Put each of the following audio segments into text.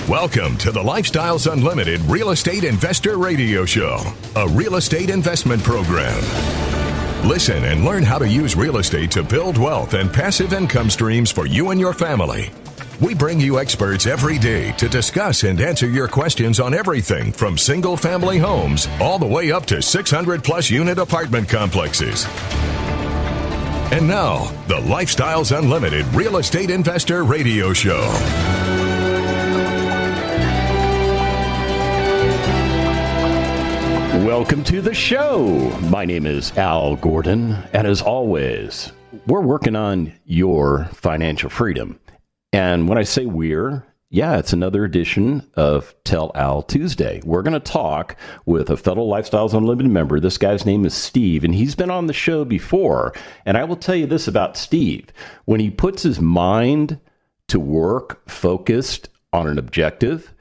Welcome to the Lifestyles Unlimited Real Estate Investor Radio Show, a real estate investment program. Listen and learn how to use real estate to build wealth and passive income streams for you and your family. We bring you experts every day to discuss and answer your questions on everything from single-family homes all the way up to 600-plus unit apartment complexes. And now, the Lifestyles Unlimited Real Estate Investor Radio Show. Welcome to the show. My name is Al Gordon, and as always, we're working on your financial freedom. And when I say we're, it's another edition of Tell Al Tuesday. We're going to talk with a fellow Lifestyles Unlimited member. This guy's name is Steve, and he's been on the show before. And I will tell you this about Steve. When he puts his mind to work focused on an objective,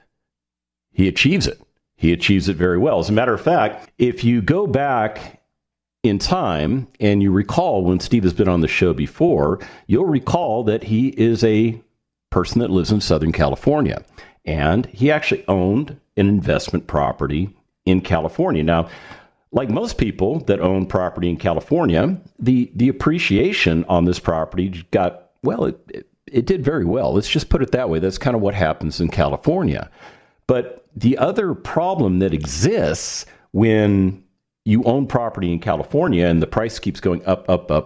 he achieves it. He achieves it very well. As a matter of fact, if you go back in time and you recall when Steve has been on the show before, you'll recall that he is a person that lives in Southern California. And he actually owned an investment property in California. Now, like most people that own property in California, the appreciation on this property got, it did very well. Let's just put it that way. That's kind of what happens in California. But the other problem that exists when you own property in California and the price keeps going up,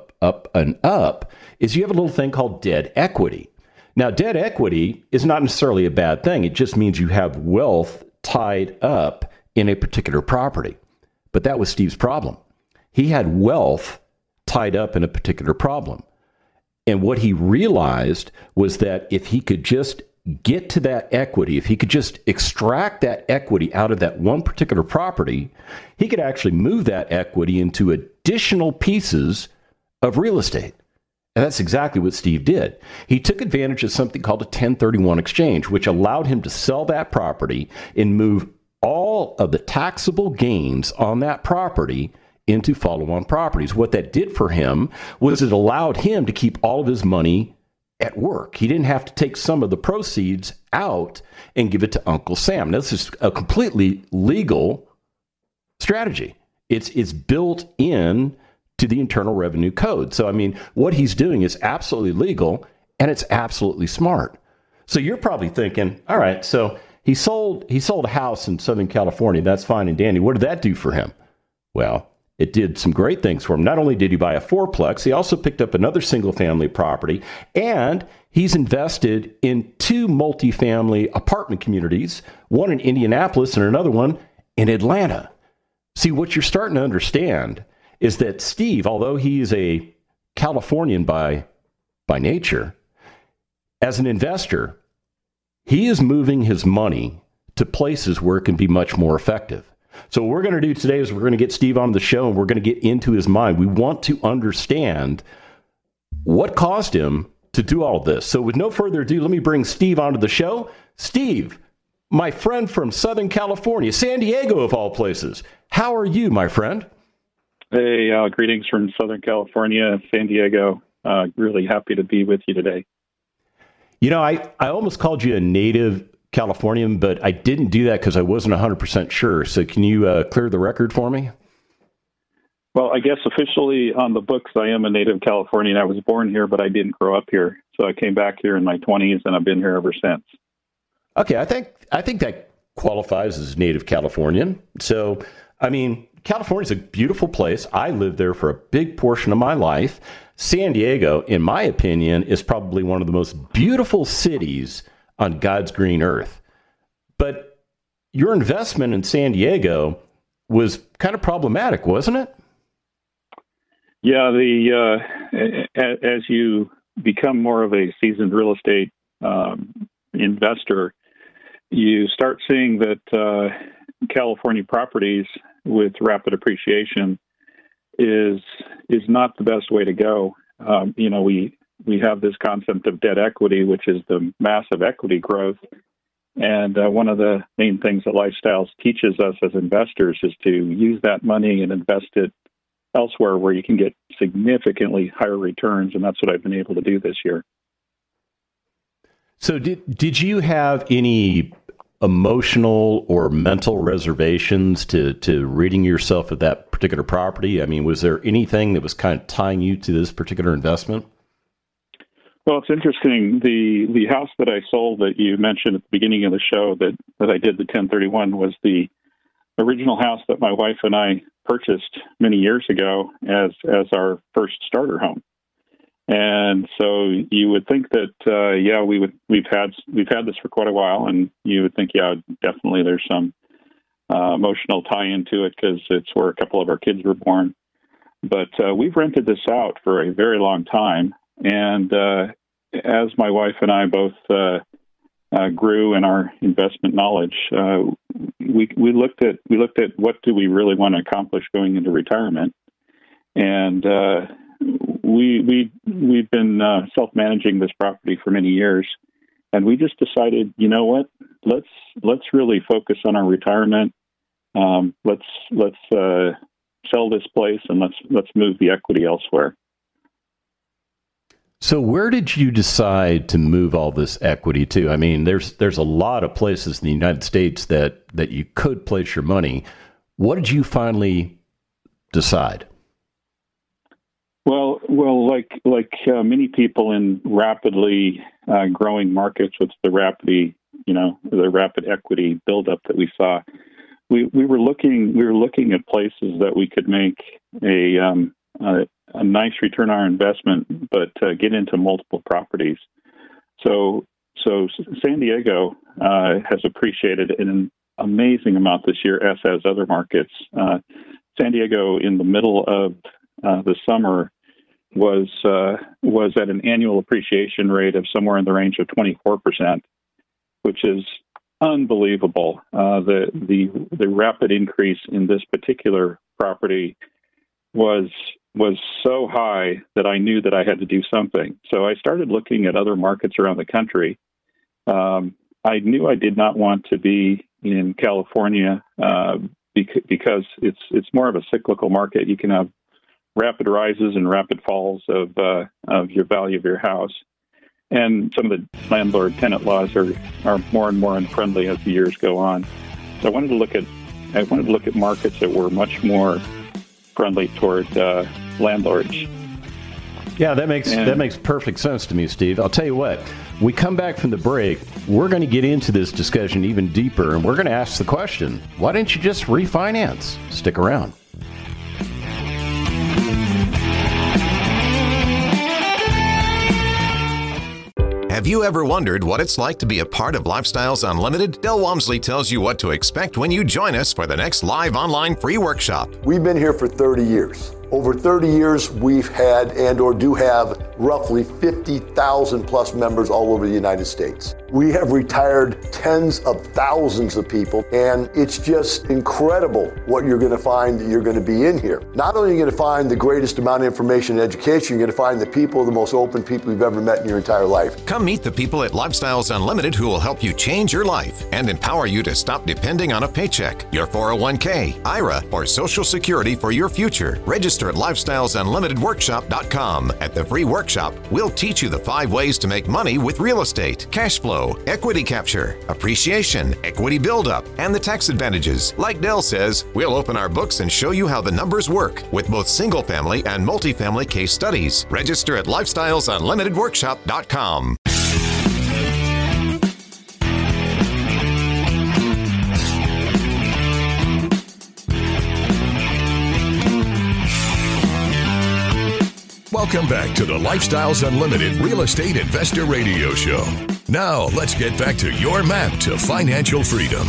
and up, is you have a little thing called dead equity. Now, dead equity is not necessarily a bad thing. It just means you have wealth tied up in a particular property. But that was Steve's problem. He had wealth tied up in a particular problem. And what he realized was that if he could just get to that equity, if he could just extract that equity out of that one particular property, he could actually move that equity into additional pieces of real estate. And that's exactly what Steve did. He took advantage of something called a 1031 exchange, which allowed him to sell that property and move all of the taxable gains on that property into follow-on properties. What that did for him was it allowed him to keep all of his money at work. He didn't have to take some of the proceeds out and give it to Uncle Sam. Now, this is a completely legal strategy. It's built in to the Internal Revenue Code. So, I mean, what he's doing is absolutely legal and it's absolutely smart. So you're probably thinking, all right, so he sold a house in Southern California. That's fine and dandy. What did that do for him? Well, it did some great things for him. Not only did he buy a fourplex, he also picked up another single-family property, and he's invested in 2 multifamily apartment communities, one in Indianapolis and another one in Atlanta. See, what you're starting to understand is that Steve, although he is a Californian by nature, as an investor, he is moving his money to places where it can be much more effective. So what we're going to do today is we're going to get Steve on the show and we're going to get into his mind. We want to understand what caused him to do all of this. So with no further ado, let me bring Steve onto the show. Steve, my friend from Southern California, San Diego of all places. How are you, my friend? Hey, greetings from Southern California, San Diego. Really happy to be with you today. You know, I almost called you a native Californian, but I didn't do that because I wasn't 100% sure. So can you clear the record for me? Well, I guess officially on the books, I am a native Californian. I was born here, but I didn't grow up here. So I came back here in my 20s, and I've been here ever since. Okay, I think that qualifies as native Californian. So, I mean, California is a beautiful place. I lived there for a big portion of my life. San Diego, in my opinion, is probably one of the most beautiful cities on God's green earth. But your investment in San Diego was kind of problematic, wasn't it? Yeah, as you become more of a seasoned real estate investor, you start seeing that California properties with rapid appreciation is not the best way to go. We have this concept of debt equity, which is the massive equity growth. And one of the main things that Lifestyles teaches us as investors is to use that money and invest it elsewhere where you can get significantly higher returns. And that's what I've been able to do this year. So did you have any emotional or mental reservations to ridding yourself of that particular property? I mean, was there anything that was kind of tying you to this particular investment? Well, it's interesting. The house that I sold that you mentioned at the beginning of the show that I did the 1031 was the original house that my wife and I purchased many years ago as our first starter home. And so you would think that, we've had this for quite a while, and you would think, definitely there's some emotional tie-in to it because it's where a couple of our kids were born. But we've rented this out for a very long time, and as my wife and I both grew in our investment knowledge, we looked at what do we really want to accomplish going into retirement, and we've been self-managing this property for many years, and we just decided, you know what, let's really focus on our retirement. Let's sell this place and let's move the equity elsewhere. So where did you decide to move all this equity to? I mean, there's a lot of places in the United States that you could place your money. What did you finally decide? Well, like many people in rapidly growing markets with the rapid equity buildup that we saw, we were looking at places that we could make a nice return on our investment, but get into multiple properties. So San Diego has appreciated an amazing amount this year, as has other markets. San Diego, in the middle of the summer, was at an annual appreciation rate of somewhere in the range of 24%, which is unbelievable. The rapid increase in this particular property was so high that I knew that I had to do something. So I started looking at other markets around the country. I knew I did not want to be in California because it's more of a cyclical market. You can have rapid rises and rapid falls of your value of your house, and some of the landlord-tenant laws are more and more unfriendly as the years go on. So I wanted to look at markets that were much more friendly toward landlords. Yeah, that makes perfect sense to me, Steve. I'll tell you what, we come back from the break, we're going to get into this discussion even deeper, and we're going to ask the question, why didn't you just refinance? Stick around. Have you ever wondered what it's like to be a part of Lifestyles Unlimited? Del Walmsley tells you what to expect when you join us for the next live online free workshop. We've been here for 30 years. Over 30 years, we've had and or do have roughly 50,000 plus members all over the United States. We have retired tens of thousands of people, and it's just incredible what you're going to find that you're going to be in here. Not only are you going to find the greatest amount of information and education, you're going to find the people, the most open people you've ever met in your entire life. Come meet the people at Lifestyles Unlimited who will help you change your life and empower you to stop depending on a paycheck, your 401k, IRA, or Social Security for your future. Register at LifestylesUnlimitedWorkshop.com. At the free workshop, we'll teach you the 5 ways to make money with real estate, cash flow, equity capture, appreciation, equity buildup, and the tax advantages. Like Del says, we'll open our books and show you how the numbers work with both single-family and multifamily case studies. Register at LifestylesUnlimitedWorkshop.com. Welcome back to the Lifestyles Unlimited Real Estate Investor Radio Show. Now, let's get back to your map to financial freedom.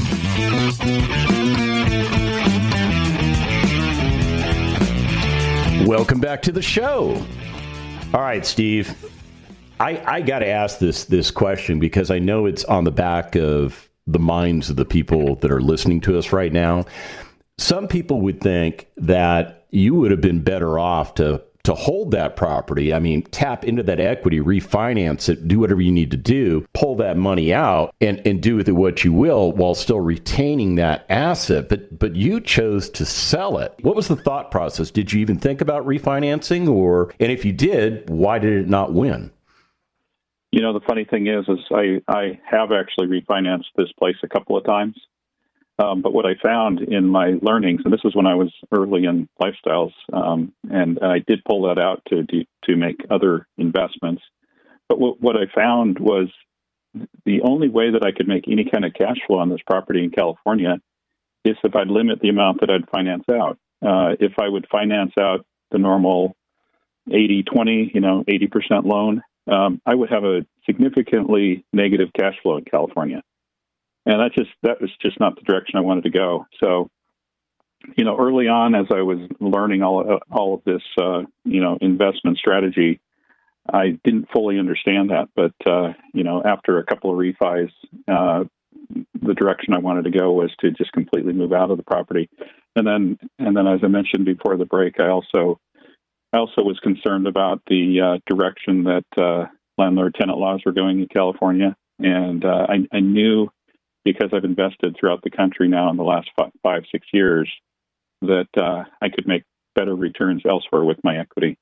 Welcome back to the show. All right, Steve, I got to ask this question because I know it's on the back of the minds of the people that are listening to us right now. Some people would think that you would have been better off to hold that property. I mean, tap into that equity, refinance it, do whatever you need to do, pull that money out and do with it what you will while still retaining that asset. But you chose to sell it. What was the thought process? Did you even think about refinancing? And if you did, why did it not win? The funny thing is I have actually refinanced this place a couple of times. But what I found in my learnings, and this was when I was early in lifestyles, and I did pull that out to make other investments. But what I found was the only way that I could make any kind of cash flow on this property in California is if I'd limit the amount that I'd finance out. If I would finance out the normal 80-20, 80% loan, I would have a significantly negative cash flow in California. And that was just not the direction I wanted to go. So, early on, as I was learning all of this, investment strategy, I didn't fully understand that. But, after a couple of refis, the direction I wanted to go was to just completely move out of the property. And then, as I mentioned before the break, I also was concerned about the direction that landlord-tenant laws were going in California. And I knew, because I've invested throughout the country now in the last 5-6 years, that I could make better returns elsewhere with my equity.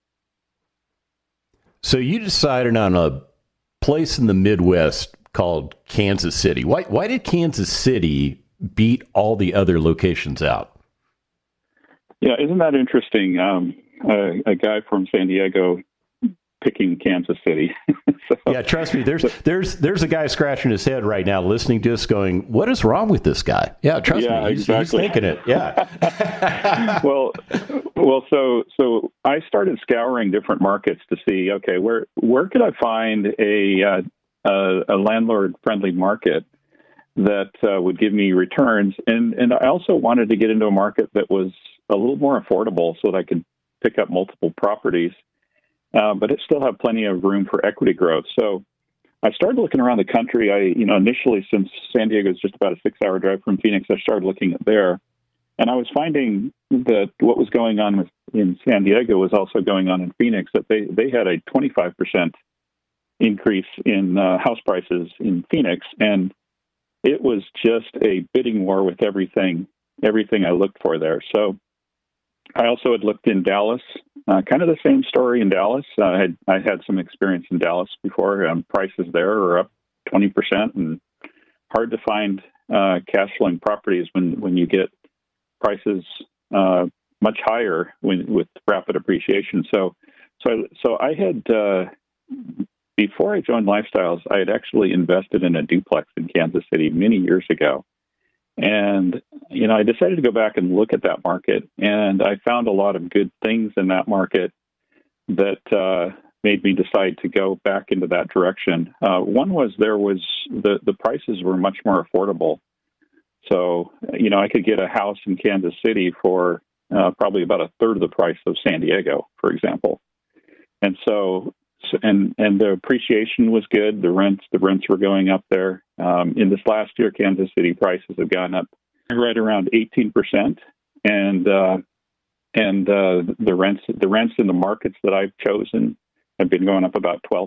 So you decided on a place in the Midwest called Kansas City. Why did Kansas City beat all the other locations out? Yeah, isn't that interesting? A guy from San Diego picking Kansas City. Yeah, trust me, there's a guy scratching his head right now listening to us going, what is wrong with this guy? Yeah, trust me, he's thinking it. Yeah. well, so I started scouring different markets to see, okay, where could I find a landlord-friendly market that would give me returns? And I also wanted to get into a market that was a little more affordable so that I could pick up multiple properties. But it still have plenty of room for equity growth. So I started looking around the country. Initially, since San Diego is just about a 6-hour drive from Phoenix, I started looking at there. And I was finding that what was going on in San Diego was also going on in Phoenix, that they had a 25% increase in house prices in Phoenix. And it was just a bidding war with everything I looked for there. So I also had looked in Dallas, kind of the same story in Dallas. I had some experience in Dallas before. Prices there are up 20%, and hard to find cash flowing properties when you get prices much higher with rapid appreciation. So I had before I joined Lifestyles, I had actually invested in a duplex in Kansas City many years ago. And, I decided to go back and look at that market, and I found a lot of good things in that market that made me decide to go back into that direction. One was the prices were much more affordable. So, I could get a house in Kansas City for probably about a third of the price of San Diego, for example. And so, and the appreciation was good. The rents were going up there. In this last year, Kansas City prices have gone up right around 18%, and the rents in the markets that I've chosen have been going up about 12%.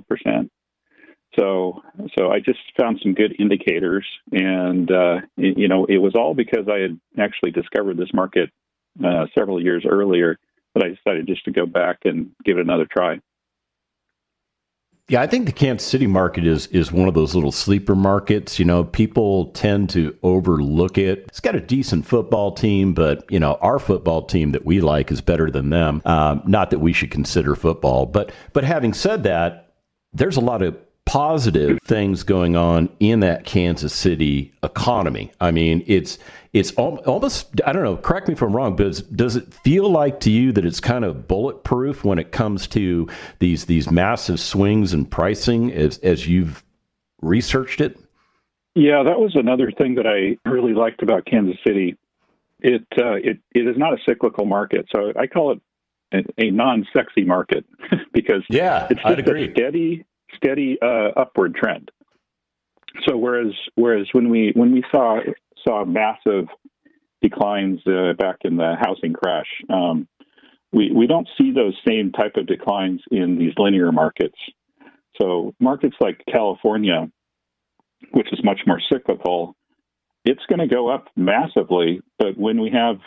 So I just found some good indicators, and it was all because I had actually discovered this market several years earlier that I decided just to go back and give it another try. Yeah, I think the Kansas City market is one of those little sleeper markets. People tend to overlook it. It's got a decent football team, but, our football team that we like is better than them. Not that we should consider football. But having said that, there's a lot of positive things going on in that Kansas City economy. I mean, it's almost, I don't know, correct me if I'm wrong, but does it feel like to you that it's kind of bulletproof when it comes to these massive swings in pricing as you've researched it? Yeah, that was another thing that I really liked about Kansas City. It is not a cyclical market, so I call it a non-sexy market because it's just I'd agree. A steady upward trend. So whereas when we saw massive declines back in the housing crash, we don't see those same type of declines in these linear markets. So markets like California, which is much more cyclical, it's going to go up massively. But when we have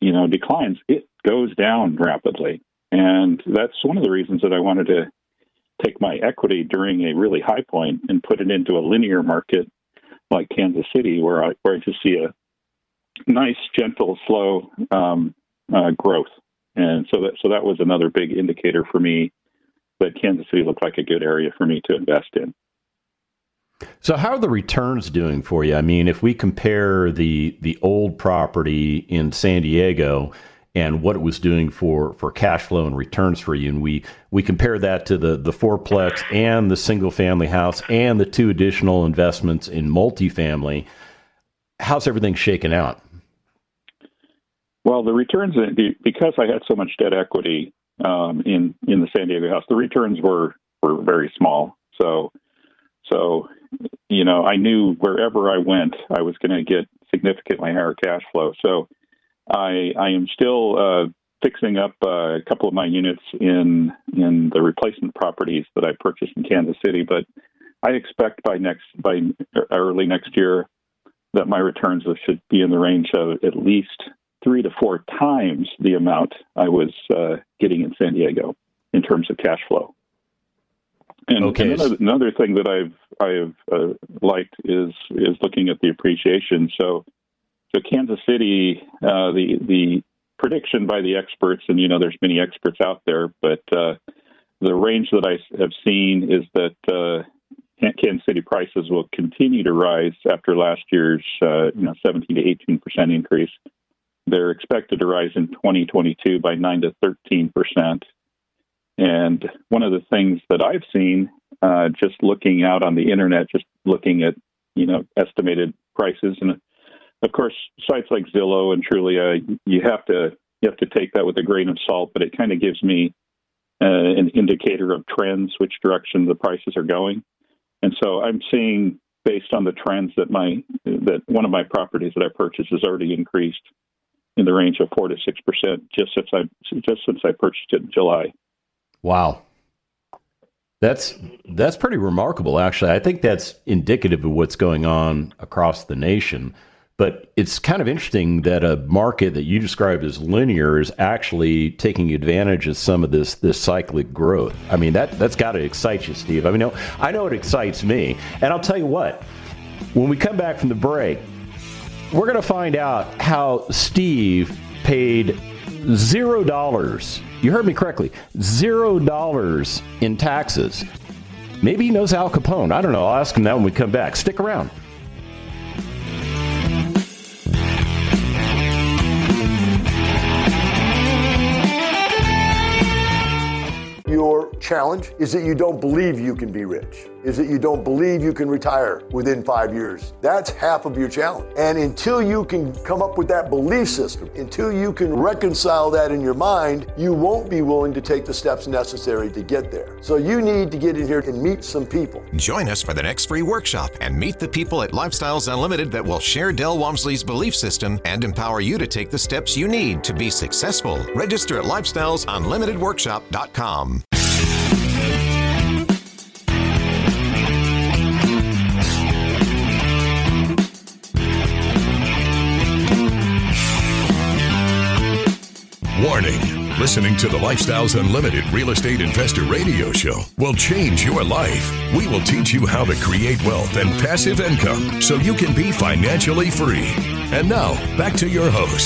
declines, it goes down rapidly, and that's one of the reasons that I wanted to take my equity during a really high point and put it into a linear market like Kansas City, where I just see a nice, gentle, slow growth. And so that was another big indicator for me that Kansas City looked like a good area for me to invest in. So how are the returns doing for you? I mean, if we compare the old property in San Diego and what it was doing for cash flow and returns for you, and we compare that to the fourplex and the single family house and the 2 additional investments in multifamily, how's everything shaken out? Well, the returns, because I had so much debt equity in the San Diego house, the returns were very small. So I knew wherever I went, I was going to get significantly higher cash flow. So I am still fixing up a couple of my units in the replacement properties that I purchased in Kansas City, but I expect by early next year that my returns should be in the range of at least 3 to 4 times the amount I was getting in San Diego in terms of cash flow. And, okay. And another thing that I've liked is looking at the appreciation. So Kansas City, the prediction by the experts, and there's many experts out there, but the range that I have seen is that Kansas City prices will continue to rise after last year's 17 to 18% increase. They're expected to rise in 2022 by 9 to 13%. And one of the things that I've seen, just looking out on the internet, just looking at estimated prices, and of course sites like Zillow and Trulia, you have to take that with a grain of salt, but it kind of gives me an indicator of trends, which direction the prices are going. And so I'm seeing, based on the trends, that one of my properties that I purchased has already increased in the range of 4 to 6% just since I purchased it in July. Wow. That's pretty remarkable, actually. I think that's indicative of what's going on across the nation. But it's kind of interesting that a market that you described as linear is actually taking advantage of some of this cyclic growth. I mean, that's got to excite you, Steve. I mean, I know it excites me. And I'll tell you what, when we come back from the break, we're going to find out how Steve paid $0. You heard me correctly. $0 in taxes. Maybe he knows Al Capone. I don't know. I'll ask him that when we come back. Stick around. Your challenge is that you don't believe you can be rich, is that you don't believe you can retire within 5 years. That's half of your challenge. And until you can come up with that belief system, until you can reconcile that in your mind, you won't be willing to take the steps necessary to get there. So you need to get in here and meet some people. Join us for the next free workshop and meet the people at Lifestyles Unlimited that will share Del Walmsley's belief system and empower you to take the steps you need to be successful. Register at lifestylesunlimitedworkshop.com. Warning. Listening to the Lifestyles Unlimited Real Estate Investor Radio Show will change your life. We will teach you how to create wealth and passive income so you can be financially free. And now, back to your host.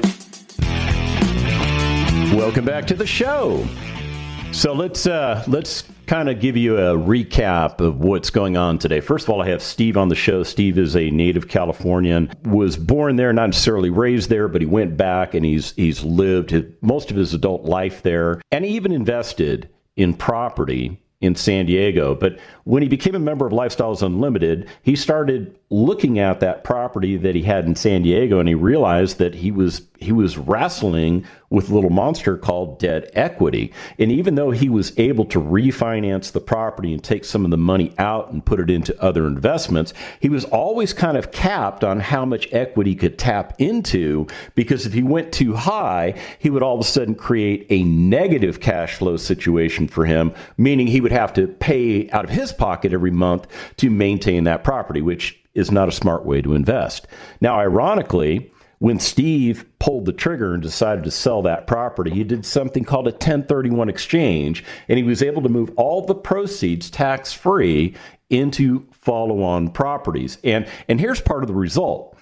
Welcome back to the show. So let's kind of give you a recap of what's going on today. First of all, I have Steve on the show. Steve is a native Californian, was born there, not necessarily raised there, but he went back and he's lived most of his adult life there. And he even invested in property in San Diego. But when he became a member of Lifestyles Unlimited, he started looking at that property that he had in San Diego, and he realized that he was wrestling with a little monster called debt equity. And even though he was able to refinance the property and take some of the money out and put it into other investments, he was always kind of capped on how much equity he could tap into, because if he went too high, he would all of a sudden create a negative cash flow situation for him, meaning he would have to pay out of his pocket every month to maintain that property, which is not a smart way to invest. Now, ironically, when Steve pulled the trigger and decided to sell that property, he did something called a 1031 exchange, and he was able to move all the proceeds tax-free into follow-on properties. And here's part of the result.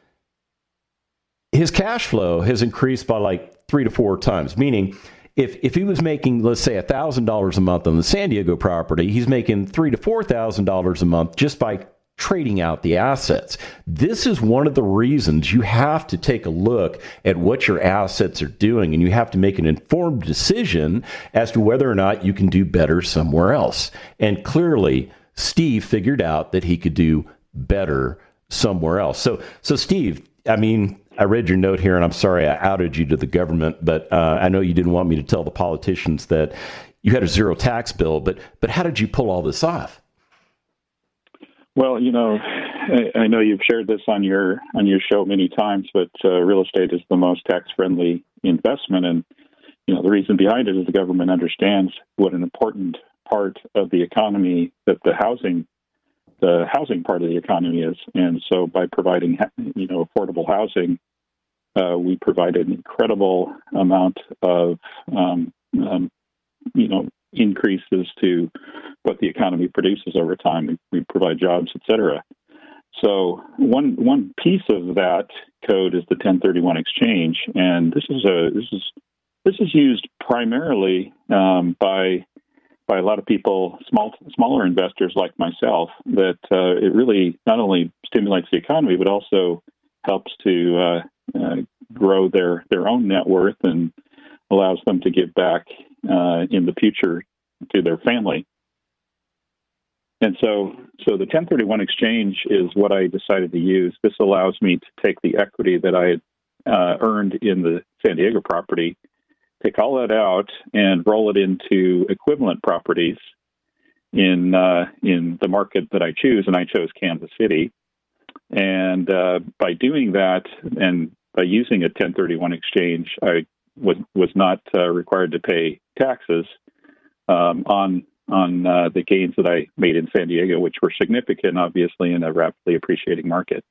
His cash flow has increased by like 3 to 4 times, meaning if he was making, let's say, $1,000 a month on the San Diego property, he's making $3,000 to $4,000 a month just by trading out the assets. This is one of the reasons you have to take a look at what your assets are doing, and you have to make an informed decision as to whether or not you can do better somewhere else. And clearly, Steve figured out that he could do better somewhere else. So Steve, I mean, I read your note here, and I'm sorry I outed you to the government, but I know you didn't want me to tell the politicians that you had a zero tax bill, but how did you pull all this off? Well, I know you've shared this on your show many times, but real estate is the most tax-friendly investment, and the reason behind it is the government understands what an important part of the economy that the housing part of the economy is, and so by providing affordable housing, we provide an incredible amount of increases to what the economy produces over time. We provide jobs, et cetera. So one piece of that code is the 1031 exchange, and this is used primarily by a lot of people, smaller investors like myself. That it really not only stimulates the economy, but also helps to grow their own net worth and allows them to give back in the future to their family. And so the 1031 exchange is what I decided to use. This allows me to take the equity that I had earned in the San Diego property, take all that out, and roll it into equivalent properties in the market that I choose, and I chose Kansas City. And by doing that, and by using a 1031 exchange, I was not required to pay taxes on the gains that I made in San Diego, which were significant, obviously, in a rapidly appreciating market.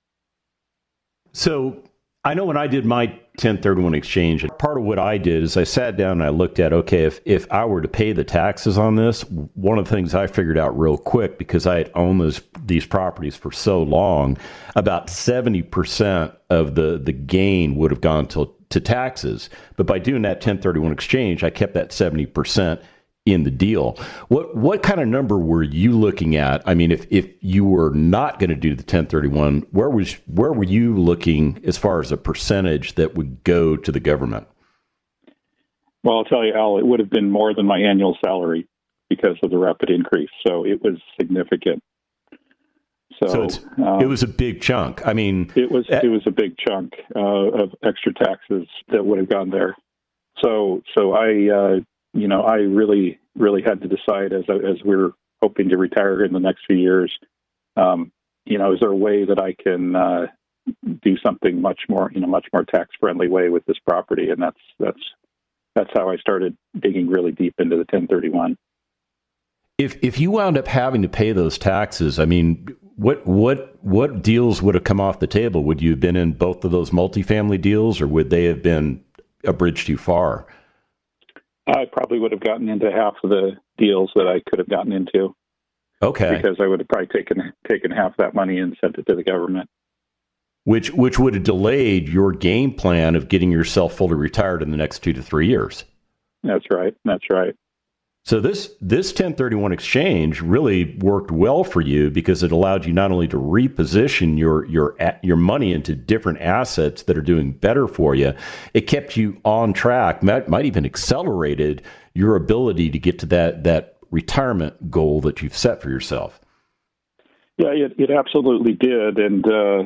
So I know when I did my 1031 exchange, part of what I did is I sat down and I looked at, okay, if I were to pay the taxes on this, one of the things I figured out real quick, because I had owned these properties for so long, about 70% of the gain would have gone to taxes. But by doing that 1031 exchange, I kept that 70% in the deal. What kind of number were you looking at? I mean, if you were not going to do the 1031, where were you looking as far as a percentage that would go to the government? Well, I'll tell you, Al, it would have been more than my annual salary because of the rapid increase. So it was significant. So it was a big chunk. I mean, it was a big chunk of extra taxes that would have gone there. So I really had to decide as we're hoping to retire in the next few years. Is there a way that I can do something much more tax friendly way with this property? And that's how I started digging really deep into the 1031. If you wound up having to pay those taxes, I mean, what deals would have come off the table? Would you have been in both of those multifamily deals, or would they have been a bridge too far? I probably would have gotten into half of the deals that I could have gotten into. Okay. Because I would have probably taken half that money and sent it to the government. Which would have delayed your game plan of getting yourself fully retired in the next 2 to 3 years. That's right. So this 1031 exchange really worked well for you because it allowed you not only to reposition your money into different assets that are doing better for you, it kept you on track, might even accelerated your ability to get to that retirement goal that you've set for yourself. Yeah, it absolutely did, and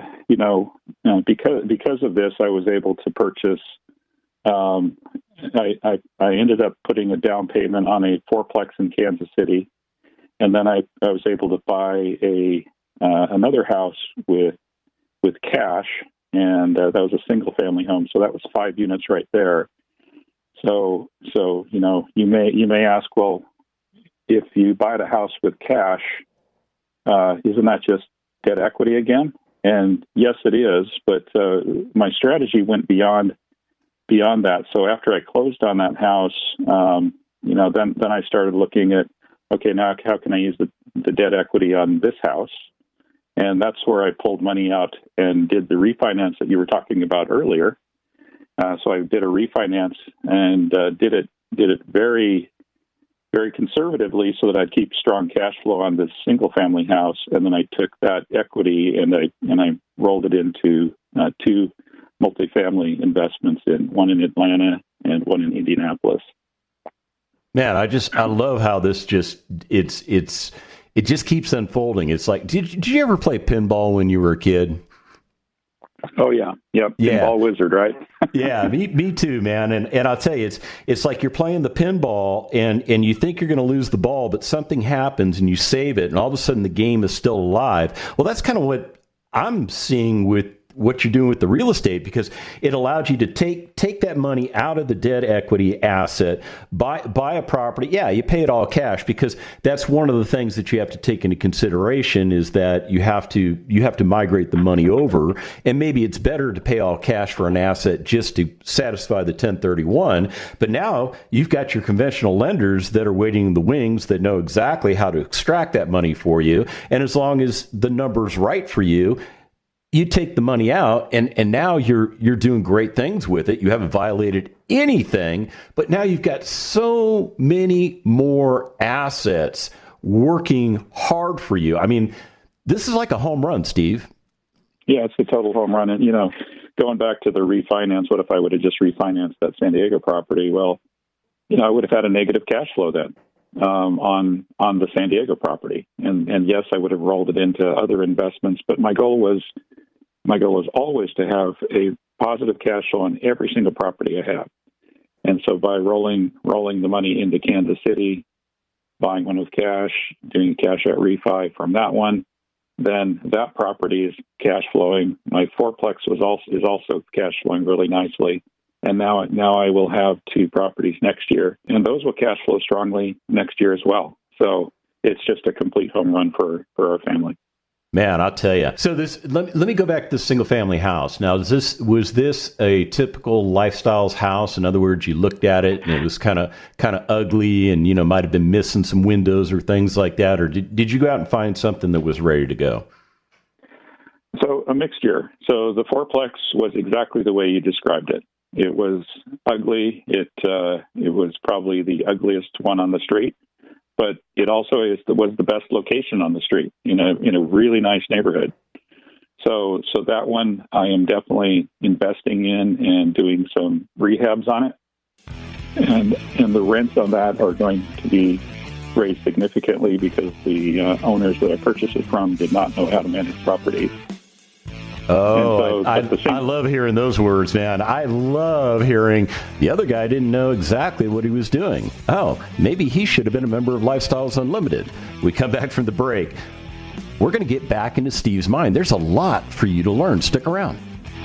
because of this, I was able to purchase. I ended up putting a down payment on a fourplex in Kansas City, and then I was able to buy another house with cash, and that was a single family home. So that was 5 units right there. So you may ask, well, if you buy the house with cash, isn't that just debt equity again? And yes, it is. But my strategy went beyond that. So after I closed on that house, then I started looking at, okay, now how can I use the debt equity on this house? And that's where I pulled money out and did the refinance that you were talking about earlier. So I did a refinance and did it very, very conservatively so that I'd keep strong cash flow on this single family house. And then I took that equity and I rolled it into two multifamily investments, one in Atlanta and one in Indianapolis. Man, I love how this it just keeps unfolding. It's like, did you ever play pinball when you were a kid? Oh yeah, yep. Pinball wizard, right? Yeah, me too, man. And I'll tell you, it's like you're playing the pinball and you think you're going to lose the ball, but something happens and you save it, and all of a sudden the game is still alive. Well, that's kind of what I'm seeing with what you're doing with the real estate, because it allowed you to take that money out of the debt equity asset, buy a property. Yeah, you pay it all cash, because that's one of the things that you have to take into consideration is that you have to migrate the money over, and maybe it's better to pay all cash for an asset just to satisfy the 1031. But now you've got your conventional lenders that are waiting in the wings that know exactly how to extract that money for you, and as long as the number's right for you, you take the money out, and now you're doing great things with it. You haven't violated anything, but now you've got so many more assets working hard for you. I mean, this is like a home run, Steve. Yeah, it's a total home run. And, going back to the refinance, what if I would have just refinanced that San Diego property? Well, I would have had a negative cash flow then on the San Diego property. And yes, I would have rolled it into other investments, but my goal was always to have a positive cash flow on every single property I have. And so by rolling the money into Kansas City, buying one with cash, doing a cash out refi from that one, then that property is cash flowing. My fourplex is also cash flowing really nicely. And now I will have two properties next year, and those will cash flow strongly next year as well. So it's just a complete home run for our family. Man, I'll tell you. So let me go back to this single family house. Now, was this a typical Lifestyles house? In other words, you looked at it and it was kind of ugly, and might have been missing some windows or things like that, or did you go out and find something that was ready to go? So a mixture. So the fourplex was exactly the way you described it. It was ugly. It was probably the ugliest one on the street. But it also was the best location on the street in a really nice neighborhood. So that one I am definitely investing in and doing some rehabs on it, and the rents on that are going to be raised significantly because the owners that I purchased it from did not know how to manage properties. Oh, I love hearing those words, man. I love hearing the other guy didn't know exactly what he was doing. Oh, maybe he should have been a member of Lifestyles Unlimited. We come back from the break. We're going to get back into Steve's mind. There's a lot for you to learn. Stick around.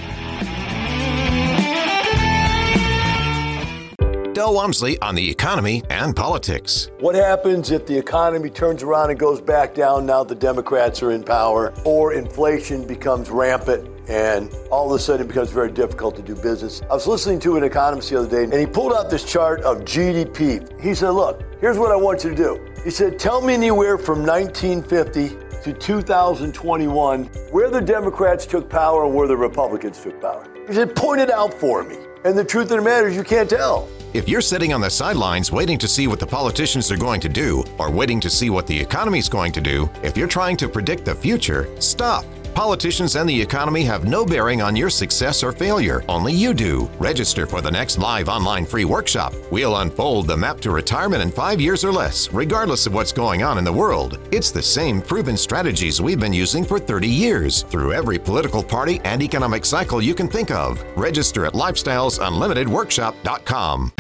Del Walmsley on the economy and politics. What happens if the economy turns around and goes back down now the Democrats are in power, or inflation becomes rampant and all of a sudden it becomes very difficult to do business? I was listening to an economist the other day, and he pulled out this chart of GDP. He said, look, here's what I want you to do. He said, tell me anywhere from 1950 to 2021 where the Democrats took power and where the Republicans took power. He said, point it out for me. And the truth of the matter is you can't tell. If you're sitting on the sidelines waiting to see what the politicians are going to do, or waiting to see what the economy's going to do, if you're trying to predict the future, stop. Politicians and the economy have no bearing on your success or failure. Only you do. Register for the next live online free workshop. We'll unfold the map to retirement in 5 years or less, regardless of what's going on in the world. It's the same proven strategies we've been using for 30 years, through every political party and economic cycle you can think of. Register at lifestylesunlimitedworkshop.com.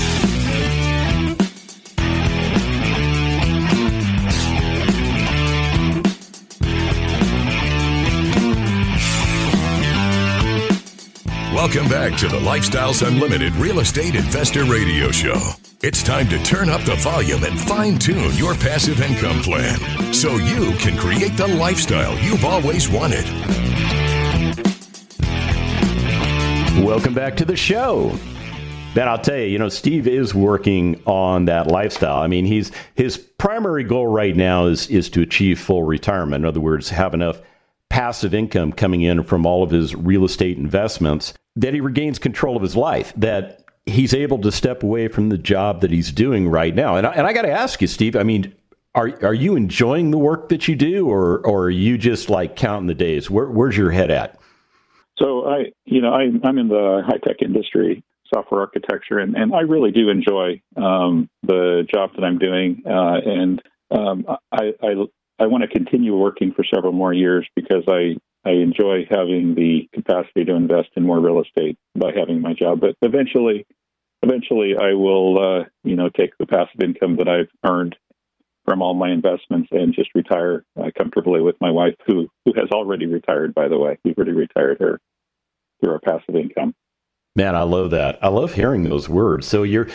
Welcome back to the Lifestyles Unlimited Real Estate Investor Radio Show. It's time to turn up the volume and fine-tune your passive income plan so you can create the lifestyle you've always wanted. Welcome back to the show. Ben, I'll tell you, Steve is working on that lifestyle. I mean, his primary goal right now is to achieve full retirement. In other words, have enough passive income coming in from all of his real estate investments that he regains control of his life, that he's able to step away from the job that he's doing right now. And I got to ask you, Steve, I mean, are you enjoying the work that you do, or are you just like counting the days? Where's your head at? So I'm in the high-tech industry, software architecture, and I really do enjoy the job that I'm doing. I want to continue working for several more years because I enjoy having the capacity to invest in more real estate by having my job. But eventually I will, take the passive income that I've earned from all my investments and just retire comfortably with my wife, who has already retired, by the way. We've already retired her through our passive income. Man, I love that. I love hearing those words. So you're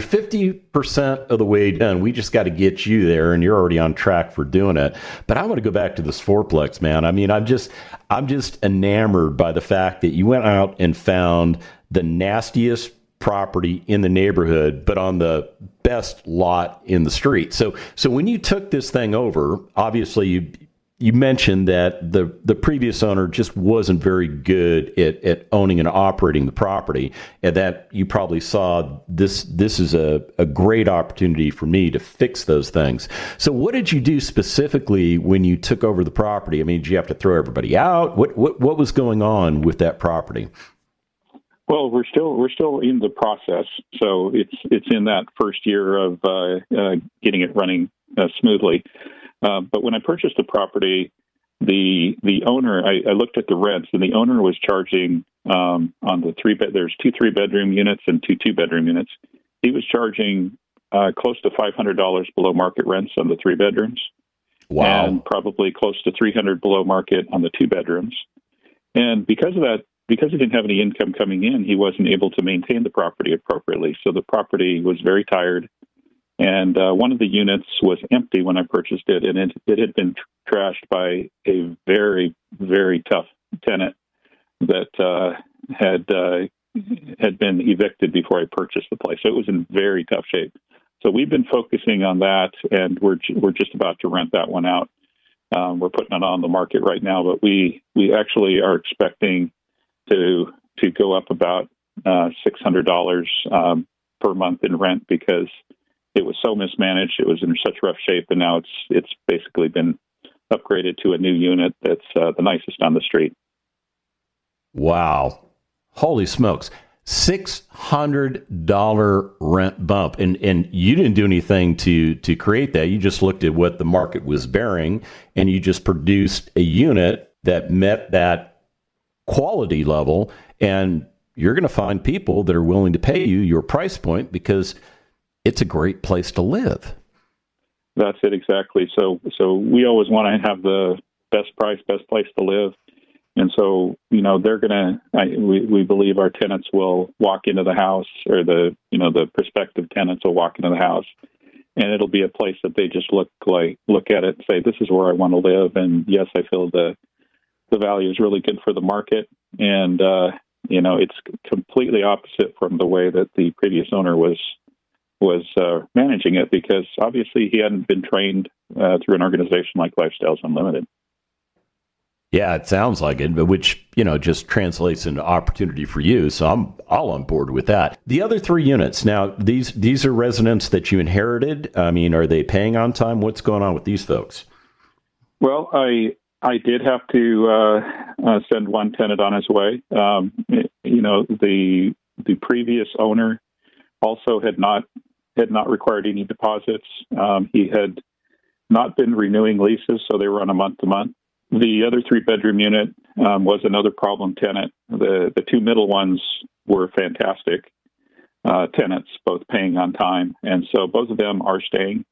50% of the way done. We just got to get you there, and you're already on track for doing it. But I want to go back to this fourplex, man. I mean, I'm just enamored by the fact that you went out and found the nastiest property in the neighborhood, but on the best lot in the street. So when you took this thing over, obviously you mentioned that the previous owner just wasn't very good at owning and operating the property, and that you probably saw this is a great opportunity for me to fix those things. So what did you do specifically when you took over the property? I mean, did you have to throw everybody out? What was going on with that property? Well, we're still in the process. So it's in that first year of getting it running smoothly. But when I purchased the property, the owner, I looked at the rents, and the owner was charging on the there's 2 3-bedroom units and 2 2-bedroom units. He was charging close to $500 below market rents on the 3 bedrooms. Wow. And probably close to $300 below market on the 2 bedrooms. And because of that, because he didn't have any income coming in, he wasn't able to maintain the property appropriately. So the property was very tired. And one of the units was empty when I purchased it, and it had been trashed by a very, very tough tenant that had been evicted before I purchased the place. So it was in very tough shape. So we've been focusing on that, and we're just about to rent that one out. We're putting it on the market right now, but we actually are expecting to go up about $600 per month in rent because it was so mismanaged. It was in such rough shape, and now it's basically been upgraded to a new unit that's the nicest on the street. Wow. Holy smokes. $600 rent bump. And you didn't do anything to create that. You just looked at what the market was bearing, and you just produced a unit that met that quality level, and you're going to find people that are willing to pay you your price point because it's a great place to live. That's it, exactly. So we always want to have the best price, best place to live. And so, they're going to, we believe our tenants will walk into the house, or the prospective tenants will walk into the house, and it'll be a place that they just look at it and say, this is where I want to live. And yes, I feel the value is really good for the market. And, it's completely opposite from the way that the previous owner was managing it, because obviously he hadn't been trained through an organization like Lifestyles Unlimited. Yeah, it sounds like it, but which, just translates into opportunity for you. So I'm all on board with that. The other 3 units, now, these are residents that you inherited. I mean, are they paying on time? What's going on with these folks? Well, I did have to send one tenant on his way. The previous owner also had not required any deposits. He had not been renewing leases, so they were on a month-to-month. The other 3-bedroom unit was another problem tenant. The 2 middle ones were fantastic tenants, both paying on time, and so both of them are staying.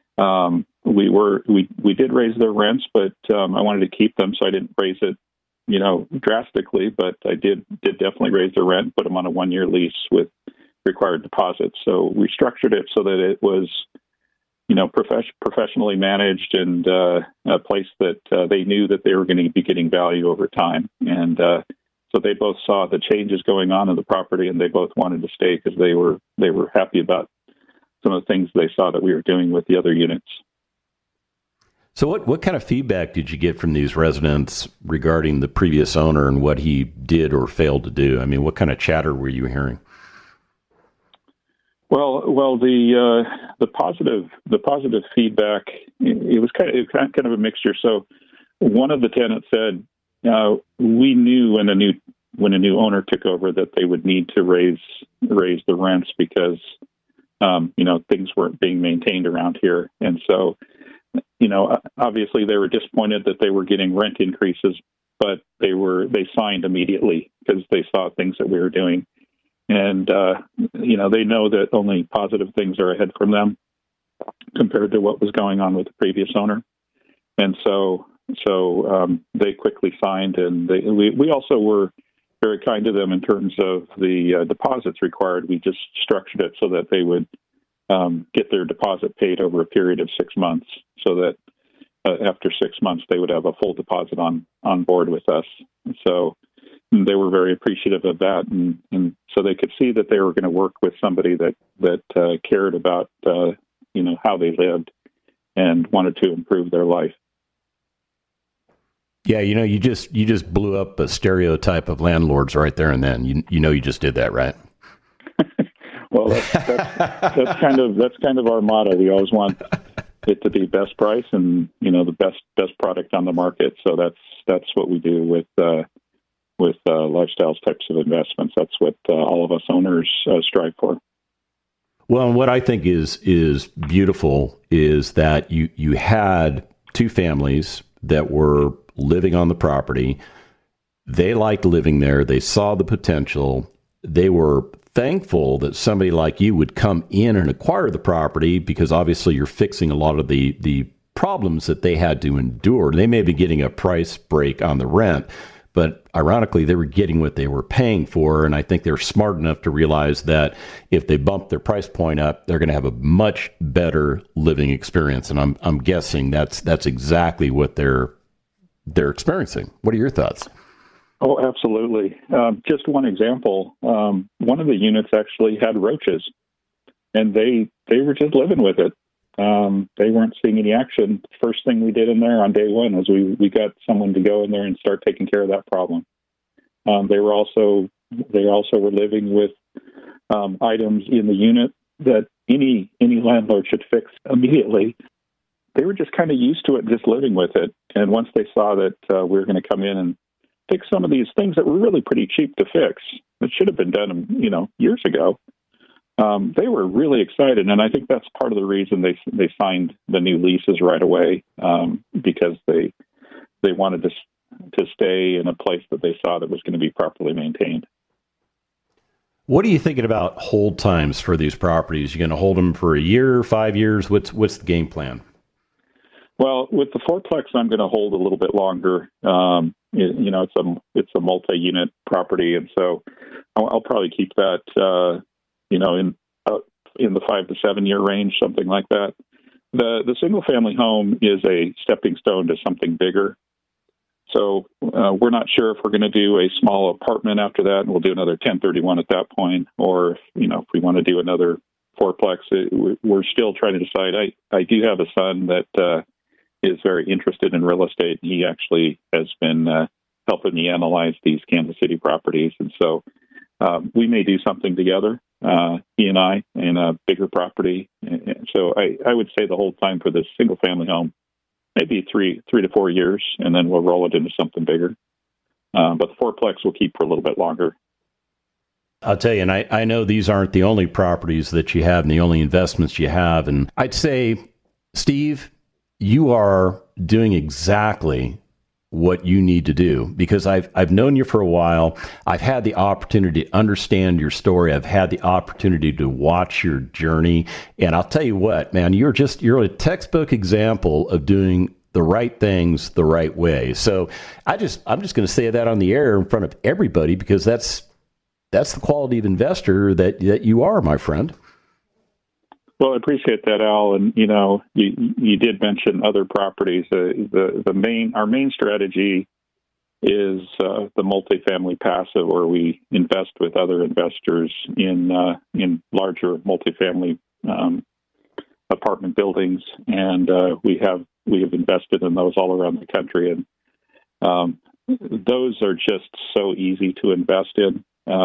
We did raise their rents, but I wanted to keep them, so I didn't raise it, drastically. But I did definitely raise their rent, put them on a 1-year lease with required deposits. So we structured it so that it was, professionally managed, and a place that they knew that they were going to be getting value over time. And So they both saw the changes going on in the property, and they both wanted to stay because they were happy about some of the things they saw that we were doing with the other units. So what kind of feedback did you get from these residents regarding the previous owner and what he did or failed to do? I mean, what kind of chatter were you hearing? Well, the positive feedback, it was kind of a mixture. So one of the tenants said, we knew when a new owner took over that they would need to raise the rents because things weren't being maintained around here, and so obviously they were disappointed that they were getting rent increases, but they signed immediately because they saw things that we were doing, and they know that only positive things are ahead from them compared to what was going on with the previous owner, and so they quickly signed, and we also were very kind to them in terms of the deposits required. We just structured it so that they would get their deposit paid over a period of 6 months, so that after 6 months they would have a full deposit on board with us. So they were very appreciative of that, and so they could see that they were going to work with somebody that cared about how they lived and wanted to improve their life. Yeah, you just blew up a stereotype of landlords right there and then. You just did that, right? Well, that's kind of our motto. We always want it to be best price and the best product on the market. So that's what we do with lifestyles types of investments. That's what all of us owners strive for. Well, and what I think is beautiful is that you had two families that were living on the property. They liked living there. They saw the potential. They were thankful that somebody like you would come in and acquire the property because obviously you're fixing a lot of the problems that they had to endure. They may be getting a price break on the rent, but ironically, they were getting what they were paying for. And I think they're smart enough to realize that if they bump their price point up, they're going to have a much better living experience. And I'm guessing that's exactly what they're experiencing. What are your thoughts? Oh, absolutely. Just one example. One of the units actually had roaches, and they were just living with it. They weren't seeing any action. First thing we did in there on day one was we got someone to go in there and start taking care of that problem. They also were living with items in the unit that any landlord should fix immediately. They were just kind of used to it, just living with it. And once they saw that we were going to come in and fix some of these things that were really pretty cheap to fix, that should have been done, years ago, they were really excited. And I think that's part of the reason they signed the new leases right away, because they wanted to stay in a place that they saw that was going to be properly maintained. What are you thinking about hold times for these properties? You going to hold them for a year, 5 years? What's the game plan? Well, with the fourplex, I'm going to hold a little bit longer. It's a multi-unit property, and so I'll probably keep that, in the 5 to 7 year range, something like that. The single family home is a stepping stone to something bigger. So we're not sure if we're going to do a small apartment after that, and we'll do another 1031 at that point, or if we want to do another fourplex. We're still trying to decide. I do have a son that is very interested in real estate. He actually has been helping me analyze these Kansas City properties. And so we may do something together, he and I, in a bigger property. And so I would say the whole time for this single family home, maybe 3 to 4 years, and then we'll roll it into something bigger. But the fourplex will keep for a little bit longer. I'll tell you, and I know these aren't the only properties that you have and the only investments you have. And I'd say, Steve, you are doing exactly what you need to do, because I've known you for a while. I've had the opportunity to understand your story. I've had the opportunity to watch your journey. And I'll tell you what, man, you're a textbook example of doing the right things the right way. So I'm just going to say that on the air in front of everybody, because that's the quality of investor that you are, my friend. Well, I appreciate that, Al. And, you did mention other properties. Our main strategy is the multifamily passive, where we invest with other investors in larger multifamily apartment buildings, and we have invested in those all around the country, and those are just so easy to invest in.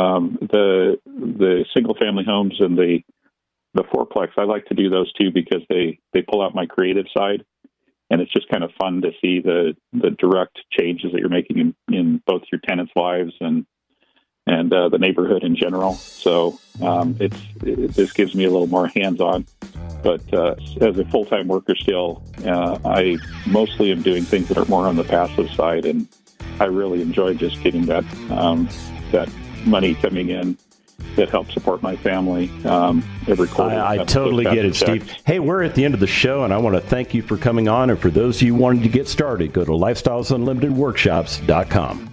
The single family homes and the fourplex, I like to do those too because they pull out my creative side. And it's just kind of fun to see the direct changes that you're making in both your tenants' lives and the neighborhood in general. So this gives me a little more hands-on. But as a full-time worker still, I mostly am doing things that are more on the passive side, and I really enjoy just getting that money coming in that helps support my family every quarter. I totally get it, Steve. Hey, we're at the end of the show, and I want to thank you for coming on. And for those of you wanting to get started, go to lifestylesunlimitedworkshops.com.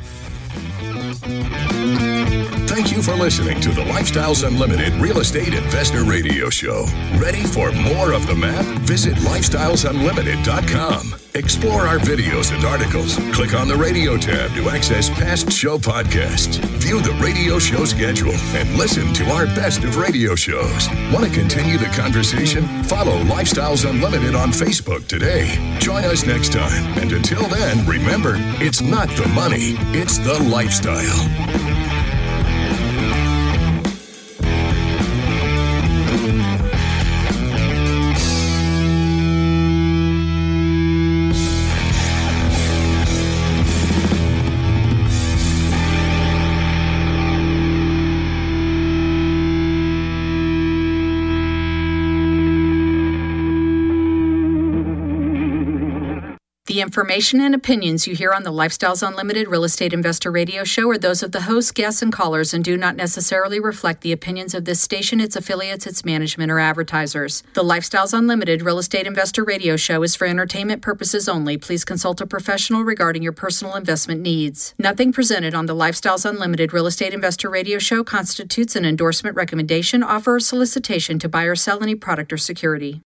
Thank you for listening to the Lifestyles Unlimited Real Estate Investor Radio Show. Ready for more of the map? Visit lifestylesunlimited.com. Explore our videos and articles. Click on the radio tab to access past show podcasts. View the radio show schedule and listen to our best of radio shows. Want to continue the conversation? Follow Lifestyles Unlimited on Facebook today. Join us next time. And until then, remember, it's not the money, it's the lifestyle. The information and opinions you hear on the Lifestyles Unlimited Real Estate Investor Radio Show are those of the hosts, guests, and callers and do not necessarily reflect the opinions of this station, its affiliates, its management, or advertisers. The Lifestyles Unlimited Real Estate Investor Radio Show is for entertainment purposes only. Please consult a professional regarding your personal investment needs. Nothing presented on the Lifestyles Unlimited Real Estate Investor Radio Show constitutes an endorsement, recommendation, offer, or solicitation to buy or sell any product or security.